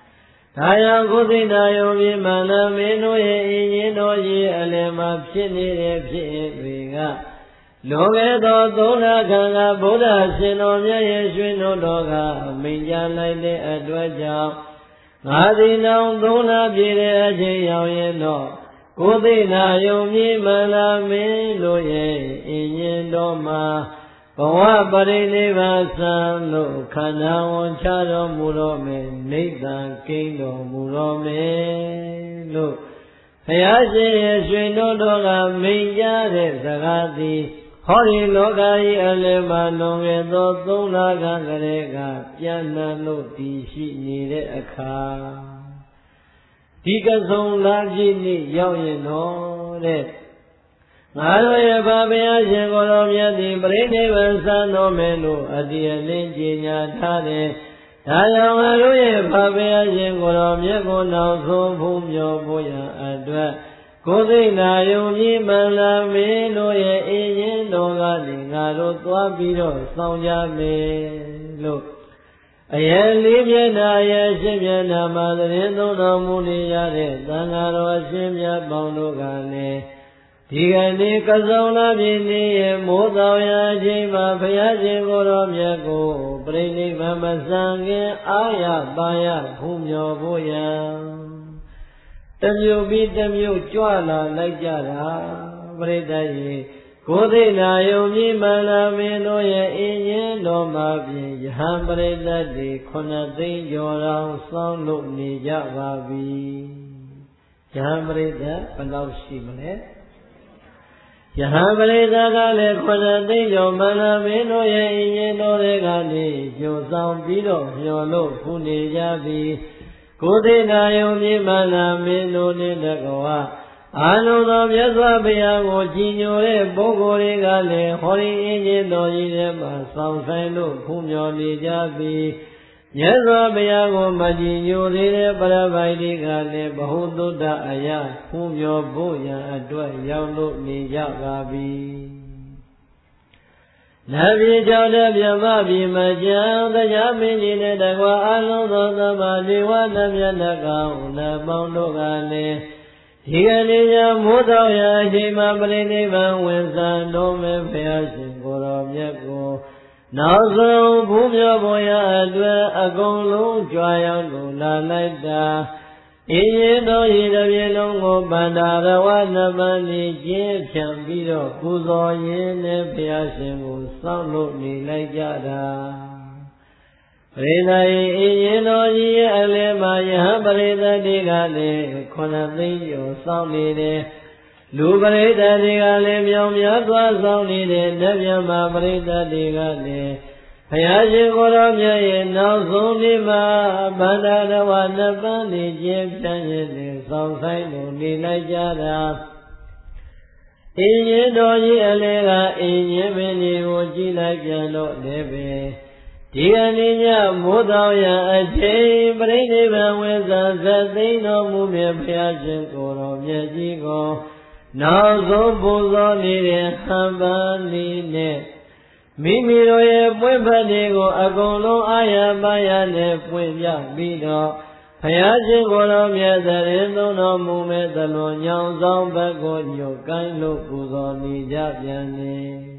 ဒါကြောင့်ကိုယ်သိနာယုံပြီးမှန်လာမင်းတို့ရဲ့အင်းရင်တော်ကြီးအလယ်မှာဖြစ်နေတဲ့ဖြစ်တွေကလောကသောသုံးလခန္ဓာဗုဒ္ဓရှင်တော်မြတ်ရဲ့ရွှေနှုတ်တော်ကမိန့်ကြားလိုက်တဲ့အတွက်ကြောင့်ငါသည်နောင်သုံးလပြည့်တဲ့အချိန်ရောက်ရင်တော့ကိုယ်သိနာယုံပြီးမှန်လာမင်းတို့ရဲ့အင်းရင်တော်မှာဘဝပရိနိဗ္ဗာန်စံလို့ခန္ဓာဝန်ချတော်မူတော်မယ်နိဗ္ဗာန်ကိန်းတော်မူတော်မယ်လို့ဘုရားရှင်ရဲ့ရွှေနှုတ်တော်ကမိန့်ကြားတဲ့စကားသည်ဟောဒီလောကကြီးအလယ်မှာလွန်ခဲ့သောသုံးလခန့်ကလေးကပြန်နှံလို့တည်ရှိနေတဲ့အခါဒီကဆုံလာပြည့်နေ့ရောက်ရင်တော့တဲ့ငါတို့ရဲ့ဘုရားရှင်ကိုယ်တော်မြတ်သည်ပြိဋိဘံစံတော်မယ်လို့အတည်အလင်းကြီးညာထားတယ်။ဒါကြောင့်ငါတို့ရဲ့ဘုရားရှင်ကိုယ်တော်မြတ်ကိုနောက်ဆုံးဖူးမြော်ဖို့ရန်အတွက်ကိုယ်သိနာယုံကြည်မှန်လာမင်းတို့ရဲ့အင်းရင်တော်ကနေငါတို့သွားပြီးတော့ဆောင်ကြမယ်လို့အယေလေးမျက်နှာအယေရှင်းမျက်နှာမှာသတင်းသုံးတော်မူနေရတဲ့သံဃာတော်အရှင်မြတ်ပေါင်းတို့ကလည်းဒီကနေ့ကစုံလာပြည့်နေ့ရဲ့မိုးတော်ရာအချိန်မှာဘုရားရှင်ကိုယ်တော်မြတ်ကိုပြိဋိဘံမစံခင်အာရပါရဖူးမြော်ဖို့ရန်တမျိုးပြီးတမျိုးကြွလာလိုက်ကြတာပရိသတ်ရေကိုယ်သိနာယုံကြည်မှန်လာမင်းတို့ရဲ့အင်းရင်တော်မှာပြင်ယဟန်ပရိသတ်တွေခုနှစ်သိန်းကျော်တော်ဆောင်းလို့နေကြပါပြီယဟန်ပရိသတ်ဘယ်လောက်ရှိမလဲယဟန်ပရိသတ်ကလည်းခုနှစ်သိန်းကျော်မှန်လာမင်းတို့ရဲ့အင်းရင်တော်တွေကနေကြိုဆောင်ပြီးတော့မျှော်လို့ဖူးနေကြပြီကိုယ်သိနာယုံကြည်မှန်လာမင်းတို့နဲ့တကွာအာလုံးသောမြတ်စွာဘုရားကိုကြည်ညိုတဲ့ပုဂ္ဂိုလ်တွေကလည်းဟောဒီအင်းကြီးတော်ကြီးထဲမှာဆောင်ဆိုင်လို့ဖူးမြော်နေကြပြီးမြတ်စွာဘုရားကိုမကြည်ညိုသေးတဲ့ပရပိုက်တွေကလည်းဘဟုသုတ္တအယဖူးမြော်ဖို့ရန်အတွက်ရောက်လို့နေကြပါပြီနတ်ပြည်ကြောင့်တဲ့မြမပြည်မှာကျမ်းတရားမင်းကြီးနဲ့တကွာအလုံးသောသမ္မာဒေဝနာမြတ်နကောင်နတ်ပေါင်းတို့ကလည်းဒီကနေ့ညမိုးတော်ရာအချိန်မှာပြိဋိဘံဝင်ဆံတော်မယ်ဘုရားရှင်ကိုယ်တော်မြတ်ကိုနောက်ဆုံးဘုရားဘုရားအတွက်အကုန်လုံးကြွားရောက်လို့လာလိုက်တာအင်းရင်တော်ဤတစ်ပြေလုံးကိုဗန္တာရဝနပန်းဤကျင်းဖြံပြီးတော့ပူဇော်ရင်းနဲ့ဘုရားရှင်ကိုစောင့်လို့နေလိုက်ကြတာပရိသတ်၏အင်းရင်တော်ကြီးရဲ့အလယ်မှာယဟန်ပရိသတ်တွေကလည်းခုနှစ်သိန်းကျော်စောင့်နေတယ်လူပရိသတ်တွေကလည်းမြောင်များစွာစောင့်နေတယ်နတ်မြတ်မှာပရိသတ်တွေကလည်းဘုရားရှင်ကိုယ်တော်မြတ်ရဲ့နောက်ဆုံးနေ့မှာဗန္ဒာရဝနပန်းနေကျင်းပြန့်ရင်လည်းဆောင်ဆိုင်လို့နေလိုက်ကြတာအင်းရင်တော်ကြီးအလေကအင်းရင်မင်းကြီးကိုကြည်လိုက်ပြန်တော့လည်းပဲဒီကနေ့ညမိုးတော်ရအချိန်ပြိဋိဘံဝေဇာဇသိန်းတော်မူမြတ်ဘုရားရှင်ကိုယ်တော်မြတ်ကြီးကိုနောက်ဆုံးပူဇော်နေတဲ့ဟံပန်းလေးနဲ့မိမိတို့ရဲ့ပွင့်ဖက်တွေကိုအကုန်လုံးအာရပါရနဲ့ပွင့်ပြပြီးတော့ဘုရားရှင်ကိုယ်တော်မြတ်သရင်သုံးတော်မူမဲ့သလွန်ညောင်ဆောင်ဘက်ကိုညွတ်ကိုင်းလို့ပူဇော်နေကြပြန်နေ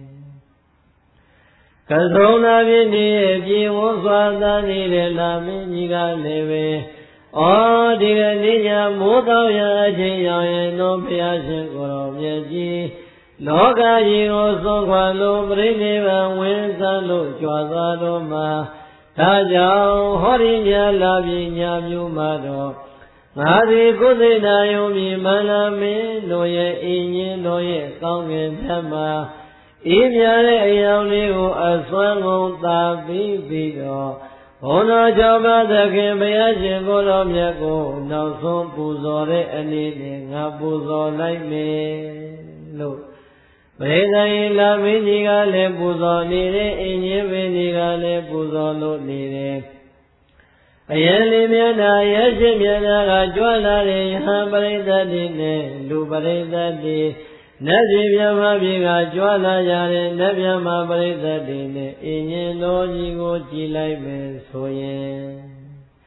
ကစုံနာပြည့်နေပြေဝန်းစွာသာနေတဲ့လာမင်းကြီးကလည်းပဲဩဒီကနေ့ညမိုးတော်ရအချိန်ရောက်ရင်တော့ဘုရားရှင်ကိုယ်တော်မြတ်ကြီးလောကကြီးကိုဆုံးခွာလို့ပြိဋိဘံဝင်စားလို့ကြွားသွားတော့မှာဒါကြောင့်ဟောဒီညလာပြီညမျိုးမှာတော့ငါသည်ကိုယ်သိနာယုံမြင်မှန်လာမင်းတို့ရဲ့အင်းရင်တို့ရဲ့ကောင်းကင်ဘက်မှာအေးမြတဲ့အယောင်လေးကိုအစွမ်းကုန်သာပြီးပြီးတော့ဘုန်းတော်ကြောင့်ပါသခင်ဘုရားရှင်ကိုယ်တော်မြတ်ကိုနောက်ဆုံးပူဇော်တဲ့အနေနဲ့ငါပူဇော်လိုက်မယ်လို့ပရိသတ်၏လာမင်းကြီးကလည်းပူဇော်နေတယ်အင်းကြီးမင်းကြီးကလည်းပူဇော်လို့နေတယ်အယံလေးမျက်နှာရရှိမျက်နှာကကြွလာတဲ့ယဟန်ပရိသတ်တွေနဲ့လူပရိသတ်တွေနတ်ပြည်မြမပြည်ကကြွလာကြတဲ့နတ်မြမပရိသတ်တွေနဲ့အင်းရင်တော်ကြီးကိုကြည်လိုက်မယ်ဆိုရင်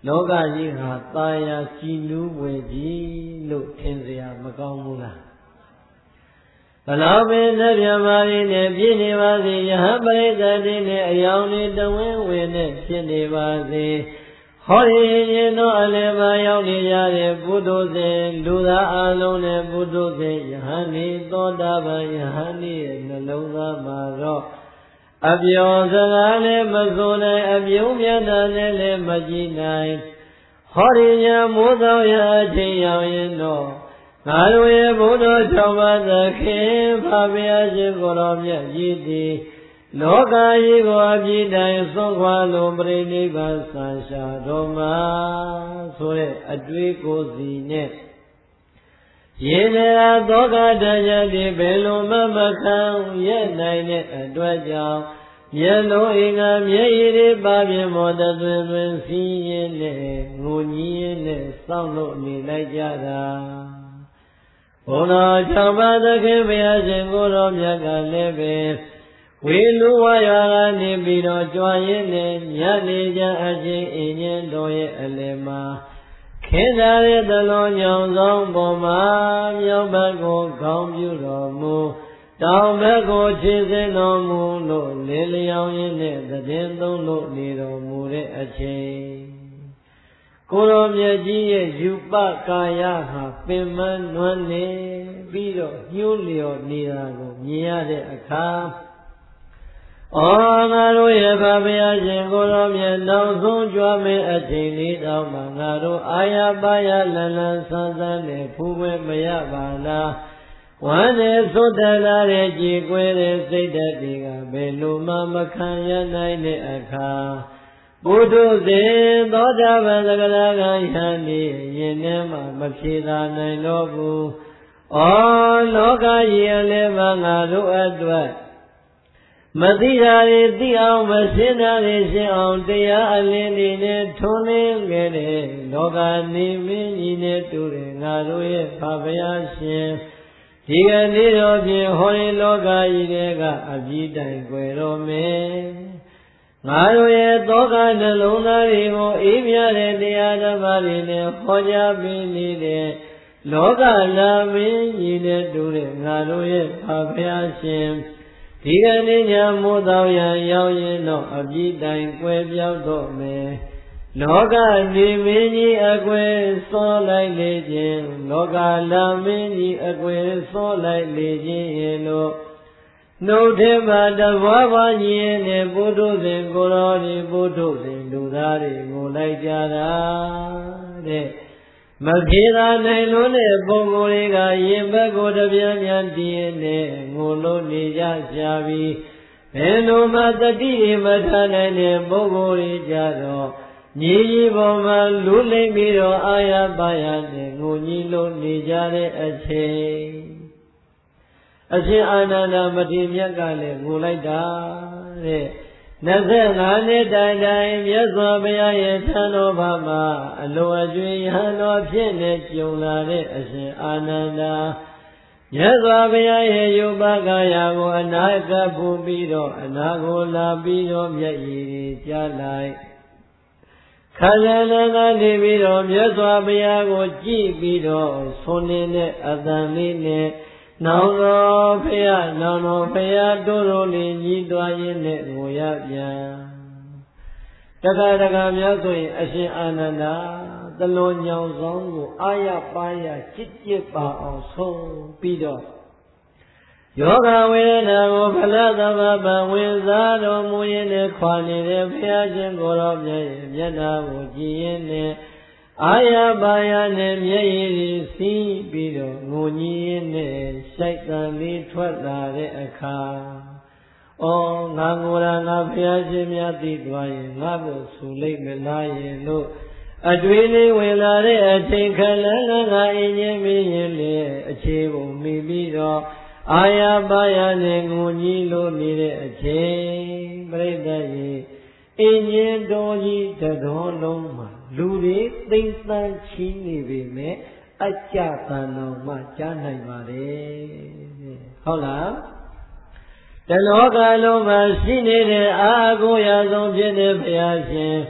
လောကကြီးဟာသာယာကြည်နူးဝယ်ကြီးလို့ထင်เสียမကောင်းဘူးလားဘလောက်ပင်သက်ပြမာရင်းနဲ့ပြည့်နေပါစေယဟပရိသတ်တွေနဲ့အယောင်တွေတဝင်းဝင်နဲ့ဖြစ်နေပါစေဟောဒီရင်တို့အလယ်မှာရောက်နေကြတဲ့ပုထုဇဉ်လူသားအလုံးနဲ့ပုထုဇဉ်ယဟန်ဤသောတာပန်ယဟန်ဤရဲ့နှလုံးသားမှာတော့အပြောစကားလည်းမဆိုနိုင်အပြုံးမျက်နှာနဲ့လည်းမကြည့်နိုင်ဟောဒီညာမိုးသောရအချိန်ရောက်ရင်တော့ငါတို့ရဲ့ဘုဒ္ဓ၆ပါးသခင်ဖာဘုရားရှင်ကိုယ်တော်မြတ်ကြီးသည်လောကကြီးကိုအပြည့်တိုင်သွန်ခွာလုံးပြိဋိဘံဆံရှာတော်မှာဆိုတဲ့အတွေ့ကိုယ်စီနဲ့ရေနေရာသောကတရားတိဘယ်လိုမှမခံရဲ့နိုင်တဲ့အတွက်ကြောင့်မျက်လုံးအင်္ဂါမျက်ရည်တွေပါပြမောတသွင်းသွင်းစီးရင်နဲ့ငိုညင်းရင်နဲ့စောင့်လို့နေလိုက်ကြတာဘုရား၆ပါးသခင်ဘုရားရှင်ကိုယ်တော်မြတ်ကလည်းပဲဝေလူဝါရွာကနေပြီးတော့ကြွားရင်းနဲ့ညနေကြအချင်းအင်းချင်းတော်ရဲ့အလယ်မှာခေတ္တရဲ့သလုံးညောင်ဆောင်ပေါ်မှာမြောက်ဘက်ကိုခေါင်းပြုတော်မူတောင်ဘက်ကိုခြေစင်းတော်မူလို့လေလျောင်းရင်းနဲ့သည်င်းသုံးလို့နေတော်မူတဲ့အချိန်ကိုယ်တော်မြတ်ကြီးရဲ့ယူပကာယဟာပင်မနွမ်းနေပြီးတော့ညှိုးလျော်နေတာကိုမြင်ရတဲ့အခါအော်ငါတို့ရဲ့ဘုရားရှင်ကိုယ်တော်မြတ်နောက်ဆုံးကြွမယ်အချိန်လေးတောင်မှငါတို့အာရပါရလန်လန်ဆန်းဆန်းနဲ့ဖူးပွဲမရပါလားဝမ်းနဲ့သုတ္တလာတဲ့ကြည်ကွဲတဲ့စိတ်ဓာတ်တွေကဘယ်လိုမှမခံရနိုင်တဲ့အခါဘုဒ္ဓဇေသောတာပန်သဂရကံယန္တိရင်ထဲမှာမဖြေသာနိုင်တော့ဘူးအော်လောကကြီးအလယ်မှာငါတို့အတွက်မသိတာတွေသိအောင်မရှင်းတာတွေရှင်းအောင်တရားအလင်းတွေနဲ့ထွန်းလင်းခဲ့တဲ့လောကနေမင်းကြီးနဲ့တူတယ်ငါတို့ရဲ့ဖာဘုရားရှင်ဒီကနေ့တော့ဖြင့်ဟောဒီလောကကြီးတွေကအပြည့်တိုင်ွယ်တော်မယ်ငါတို့ရဲ့သောကနှလုံးသားတွေကိုအေးမြတဲ့တရားဓမ္မတွေနဲ့ဟောကြားပေးနေတဲ့လောကလာမင်းကြီးနဲ့တူတဲ့ငါတို့ရဲ့ဖာဘုရားရှင်ဒီကနေ့ညမိုးတော်ရန်ရောက်ရင်တော့အပြည့်တိုင်ကွယ်ပြောက်တော့မယ်လောကနေမင်းကြီးအကွယ်စောလိုက်လေခြင်းလောကလာမင်းကြီးအကွယ်စောလိုက်လေခြင်းရဲ့လို့နှုတ်ထဲမှာတဘွားဘွားကြီးနဲ့ပုထုဇဉ်ကိုယ်တော်ဒီပုထုဇဉ်လူသားတွေကိုလိုက်ကြတာတဲ့မပြေသာနိုင်လို့တဲ့ပုဂ္ဂိုလ်တွေကရင်ဘက်ကိုတပြန်းပြန်တည်နေငိုလို့နေကြရှာပြီးဘယ်လိုမှတတိတွေမထားနိုင်တဲ့ပုဂ္ဂိုလ်တွေကြတော့ညီကြီးပေါ်မှာလူလိမ့်ပြီးတော့အာရပါရနဲ့ငိုကြီးလို့နေကြတဲ့အချိန်အရှင်အာနန္ဒမထေရမြတ်ကလည်းငိုလိုက်တာတဲ့နှစ်ဆယ့်ငါးနှစ်တိုင်တိုင်မြတ်စွာဘုရားရဲ့ထံတော်ဘာမှာအလိုအကျွေးရဟန်းတော်ဖြစ်နေကြုံလာတဲ့အရှင်အာနန္ဒာမြတ်စွာဘုရားရဲ့ယုပကာယကိုအနာကပ်ပူပြီးတော့အနာကိုလာပြီးတော့မျက်ရည်ကြားလိုက်ခန္ဓာနာကနေပြီးတော့မြတ်စွာဘုရားကိုကြည့်ပြီးတော့ဆွနေတဲ့အတန်လေးနဲ့နောင်တော်ဖရာနောင်တော်ဖရာတို့တို့လေးညီးသွားရင်းနဲ့ငိုရပြန်တခါတခါများဆိုရင်အရှင်အာနန္ဒာသလုံးညောင်ဆောင်ကိုအာရပါရကြစ်ကြစ်ပါအောင်ဆုံးပြီးတော့ယောဂဝေဒနာကိုဖလသဗ္ဗပံဝင်စားတော်မူရင်းနဲ့ခွာနေတဲ့ဘုရားရှင်ကိုယ်တော်မြတ်ရဲ့မျက်နှာကိုကြည်ရင်းနဲ့အာရပါရနဲ့မျက်ရည်စီးပြီးတော့ငိုညင်းရင်းနဲ့ရှိုက်တန်လေးထွက်လာတဲ့အခါအော်ငါငိုတာငါဘုရားရှင်များသိသွားရင်ငါ့ကိုဆူလိုက်မလားရဲ့လို့အတွေ့လေးဝင်လာတဲ့အချိန်ခလန်းငါအင်းချင်းမင်းရင်လေအခြေပုံမိပြီးတော့အာရပါရနဲ့ငိုညင်းလို့နေတဲ့အချိန်ပြိတ္တရဲ့အင်းချင်းတော်ကြီးတတော်လုံးမှာလူတွေသိမ့်သန်းချီးနေပေမဲ့အကြတန်တော်မှကြားနိုင်ပါတယ်ဟုတ်လားတလောကလုံးမှာရှိနေတဲ့အာကိုရာဆုံးဖြစ်တဲ့ဘုရားရှင်ဟ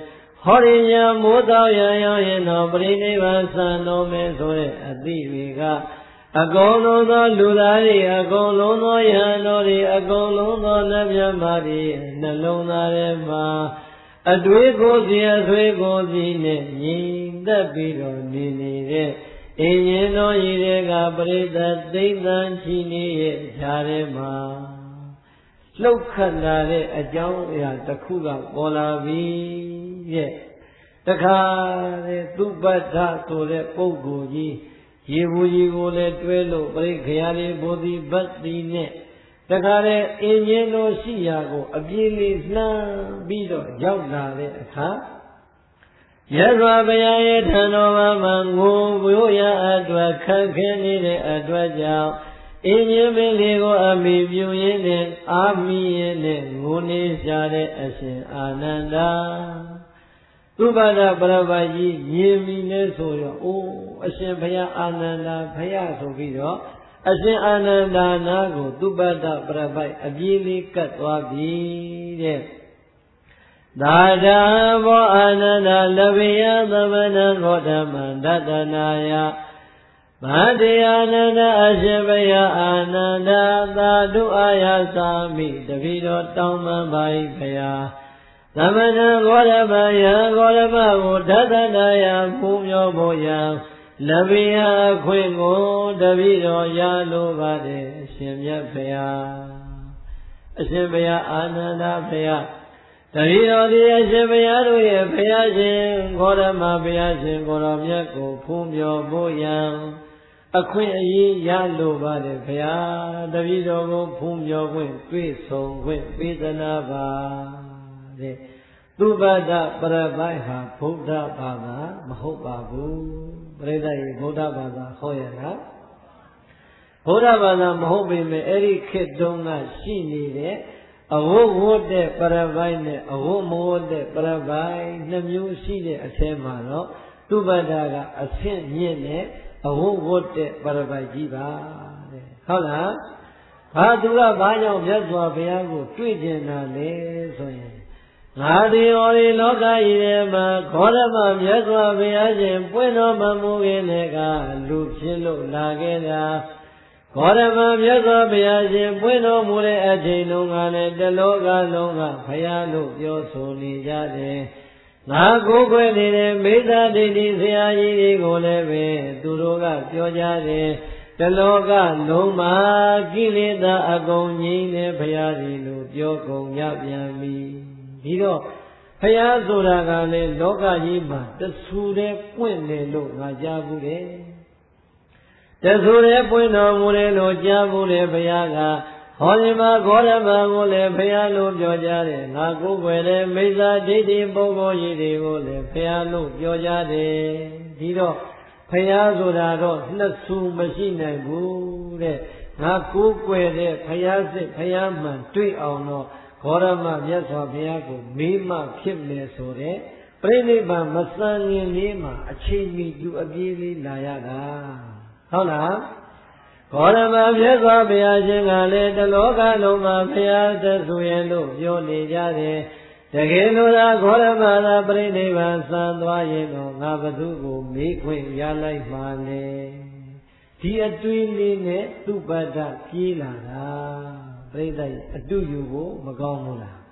ဟောရိညာမိုးတောင်ရရောက်ရင်တော့ပရိနိဗ္ဗာန်စံတော်မယ်ဆိုတဲ့အသည့်တွေကအကုန်လုံးသောလူသားတွေအကုန်လုံးသောယဟန်တော်တွေအကုန်လုံးသောနတ်မြတ်မာတွေနှလုံးသားထဲမှာအတွေ့ကိုယ်စီအဆွေကိုယ်စီနဲ့ညီသက်ပြီးတော့နေနေတဲ့အင်းရင်တော်ကြီးတွေကပရိသတ်သိမ့်သန်ချီနေရဲ့ခြားထဲမှာလှုပ်ခတ်လာတဲ့အကြောင်းအရာတစ်ခုကပေါ်လာပြီရဲ့တခါလေသူပတ္ထဆိုတဲ့ပုဂ္ဂိုလ်ကြီးရေဘူးကြီးကိုလည်းတွဲလို့ပရိခရာလေးဘုဒ္ဓဘတ်တိနဲ့တခါလေအင်းရင်တော်ရှိရာကိုအပြေးလေးလှမ်းပြီးတော့ရောက်လာတဲ့အခါရသော်ဘုရားရဲ့ထံတော်မှာငိုဘိုးရအတွက်ခက်ခဲနေတဲ့အတွက်ကြောင့်အင်းရင်မင်းလေးကိုအမိပြုရင်းနဲ့အာမိရင်းနဲ့ငိုနေကြတဲ့အရှင်အာနန္ဒာသုဘဒပရပိုက်ကြီးမြင်ပြီနဲ့ဆိုတော့အိုးအရှင်ဘုရားအာနန္ဒာဘုရားဆိုပြီးတော့အရှင်အာနန္ဒာနာကိုသုဘဒပရပိုက်အပြေးလေးကတ်သွားပြီတဲ့သာဒံဘောအာနန္ဒာလဗေယသမဏံဂေါတမံဒတနာယဗန္တေအာနန္ဒာအရှင်ဘုရားအာနန္ဒာသာဓုအာယသာမိတပိတော်တောင်းပန်ပါ၏ဘုရားသမဏံဂေါတမယံဂေါတမကိုဒတနာယဖူးမြော်ဖို့ယံလဗေယအခွင့်ကိုတပိတော်ရလိုပါတယ်အရှင်မြတ်ဘုရားအရှင်ဘုရားအာနန္ဒာဘုရားတပိတော်ဒီအရှင်ဘုရားတို့ရဲ့ဘုရားရှင်ဂေါတမဘုရားရှင်ကိုတော်မြတ်ကိုဖူးမြော်ဖို့ယံအခွင့်အရေးရလိုပါတယ်ဘုရားတပိတော်ကိုဖူးမြော်ခွင့်တွေ့ဆုံခွင့်ပေးသနာပါတဲ့သုဘဒပရပိုက်ဟာဗုဒ္ဓဘာသာမဟုတ်ပါဘူးပရိသတ်ရေဗုဒ္ဓဘာသာဟောရလားဗုဒ္ဓဘာသာမဟုတ်ပေမဲ့အဲ့ဒီခေတ်တုန်းကရှိနေတဲ့အဝတ်ဝတ်တဲ့ပရပိုက်နဲ့အဝတ်မဝတ်တဲ့ပရပိုက်နှစ်မျိုးရှိတဲ့အထဲမှာတော့သုဘဒကအဆင့်မြင့်တဲ့အဝတ်ဝတ်တဲ့ပရပိုက်ကြီးပါတဲ့ဟုတ်လားဘာသူကဘာကြောင့်မြတ်စွာဘုရားကိုတွေ့ကျင်တာလဲဆိုရင်ငါဒီဟောဒီလောကကြီးထဲမှာခောရမမြတ်စွာဘုရားရှင်ပွင့်တော်မမူခင်တည်းကလူဖြစ်လို့လာခဲ့တာခောရမမြတ်စွာဘုရားရှင်ပွင့်တော်မူတဲ့အချိန်တုန်းကလည်းတလောကလုံးကဘုရားလို့ပြောဆိုနေကြတယ်ငါကိုယ်ွယ်နေတဲ့မိစ္ဆာဒိဋ္ဌိဆရာကြီးတွေကိုလည်းပဲသူတို့ကပြောကြတယ်တလောကလုံးမှာကိလေသာအကုန်ငြိမ်းတဲ့ဘုရားကြီးလို့ပြောကုန်ကြပြန်ပြီဒီတော့ဘုရားဆိုတာကလည်းလောကကြီးမှာတဆူတဲ့ပွင့်တယ်လို့ငါကြားဘူးတယ်တဆူတဲ့ပွင့်တော်မူတယ်လို့ကြားဘူးတယ်ဘုရားကဟောဒီမှာဂေါတမကိုလည်းဘုရားလို့ပြောကြတယ်ငါကိုယ်ွယ်တဲ့မိစ္ဆာဒိဋ္ဌိပုဂ္ဂိုလ်ကြီးတွေကိုလည်းဘုရားလို့ပြောကြတယ်ဒီတော့ဘုရားဆိုတာတော့နှစ်ဆူမရှိနိုင်ဘူးတဲ့ငါကိုယ်ွယ်တဲ့ဘုရားစစ်ဘုရားမှန်တွေ့အောင်တော့ဂေါရမမြတ်စွာဘုရားကိုမေးမှဖြစ်မယ်ဆိုတဲ့ပြိဋိဘံမစံငင်လေးမှာအချိန်မီသူအပြေးလေးလာရတာဟုတ်လားဂေါရမမြတ်စွာဘုရားရှင်ကလည်းတလောကလုံးမှာဘုရားသဆူရဲ့လို့ပြောနေကြတယ်တကယ်လို့သာဂေါရမသာပြိဋိဘံစံသွားရင်တော့ငါဘသူကိုမေးခွင့်ရလိုက်မှလေဒီအတွေ့လေးနဲ့သူပတ္တပြေးလာတာပြိဿရဲ့အတူယူကိုမကောင်းဘူးလား